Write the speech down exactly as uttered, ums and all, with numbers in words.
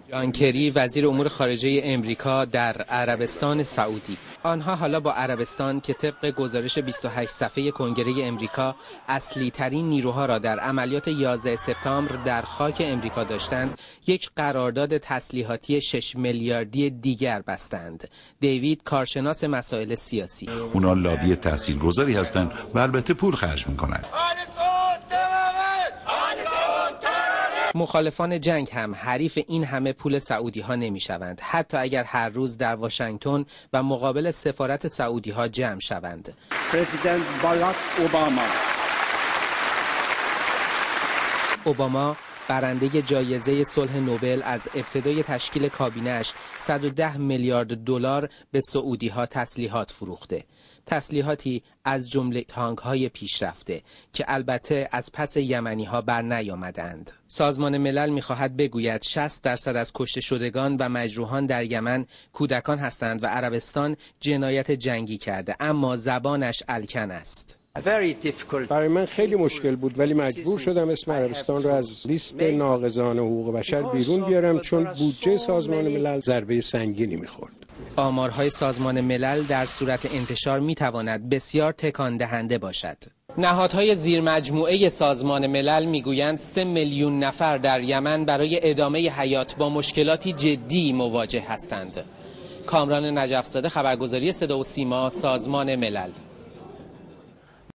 جان کری وزیر امور خارجه امریکا در عربستان سعودی. آنها حالا با عربستان که طبق گزارش بیست و هشت صفحه کنگره امریکا اصلی ترین نیروها را در عملیات یازده سپتامبر در خاک امریکا داشتند، یک قرارداد تسلیحاتی شش میلیاردی دیگر بستند. دیوید کارشناس مسائل سیاسی: اونا لابی تاثیرگذاری هستند و البته پول خرج میکنند. مخالفان جنگ هم حریف این همه پول سعودی ها نمی شوند، حتی اگر هر روز در واشنگتن و مقابل سفارت سعودی ها جمع شوند. پرزیدنت باراک اوباما اوباما برنده جایزه صلح نوبل از ابتدای تشکیل کابینه‌اش صد و ده میلیارد دلار به سعودی ها تسلیحات فروخته. تسلیحاتی از جمله تانک‌های پیشرفته که البته از پس یمنی ها بر نیامدند. سازمان ملل می‌خواهد بگوید شصت درصد از کشته شدگان و مجروحان در یمن کودکان هستند و عربستان جنایت جنگی کرده، اما زبانش الکن است. برای من خیلی مشکل بود، ولی مجبور شدم اسم عربستان را از لیست ناقضان حقوق بشر بیرون بیارم، چون بودجه سازمان ملل ضربه سنگینی می‌خورد. آمارهای سازمان ملل در صورت انتشار می‌تواند بسیار تکان دهنده باشد. نهادهای زیرمجموعه سازمان ملل میگویند سه میلیون نفر در یمن برای ادامه حیات با مشکلاتی جدی مواجه هستند. کامران نجف‌زاده، خبرگزاری صدا و سیما، سازمان ملل.